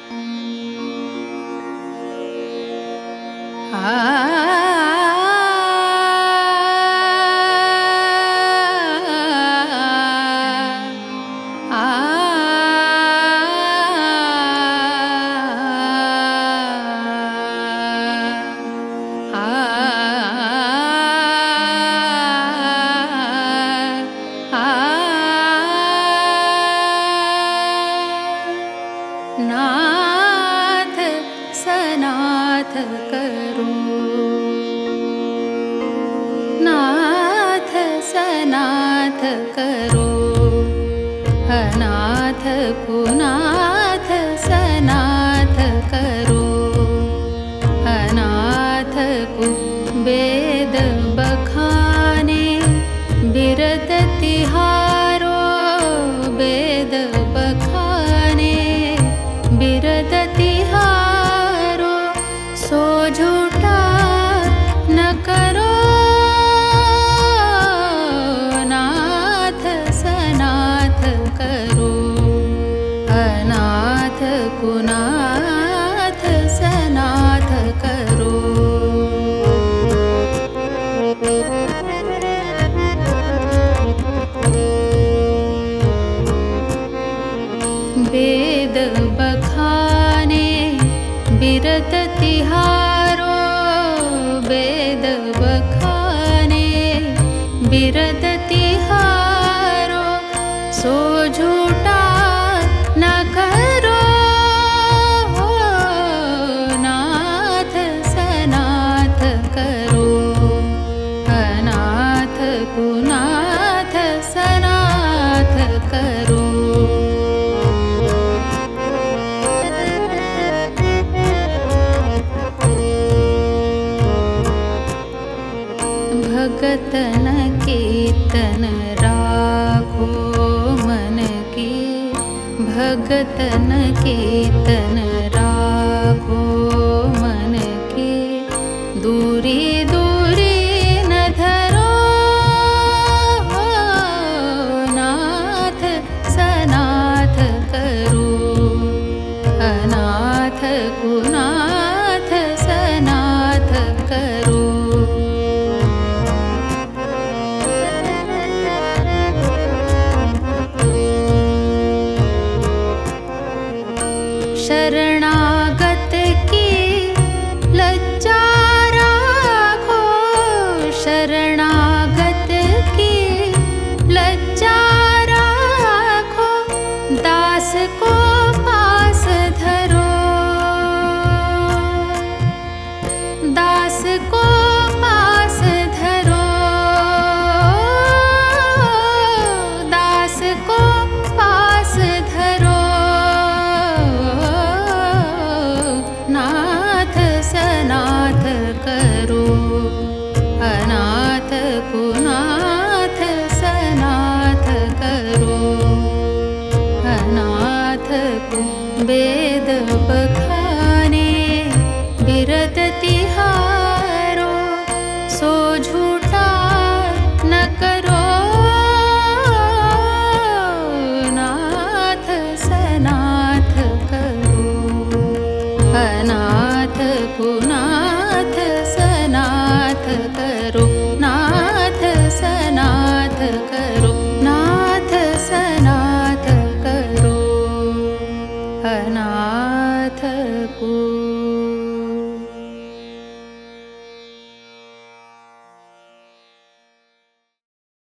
नाथ सनाथ करो, नाथ सनाथ करो, अनाथ कुनाथ सनाथ करो, अनाथ को वेद बखाने बिरत तिहारो, वेद बखाने बिरत तिहारो, सो झूठा न करो, नाथ सनाथ करो, अनाथ कुनाथ सनाथ करो। वेद बखाने बिरत तिहारो, वेद बखाने बिरत तिहारो, सो झूठा न करो, नाथ सनाथ करो, अनाथ कुनाथ सनाथ करो। भगतन कीर्तन राखो मन की, भगतन कीर्तन राखो मन की, दूरी दूरी न धरो, नाथ सनाथ करो, अनाथ कुनाथ सनाथ करो। शरणागत की लज्जा राखो, शरणागत की लज्जा राखो, दास को पास धरो, दास को पास धरो, दास को पास धरो, नाथ सनाथ करो, अनाथ कुनाथ सनाथ करो, अनाथ को वेद बखाने बिरत तिहारो, सो झूठा न करो, नाथ सनाथ करो, अनाथ कुनाथ सनाथ करो, नाथ सनाथ करो, नाथ सनाथ करो, अनाथ को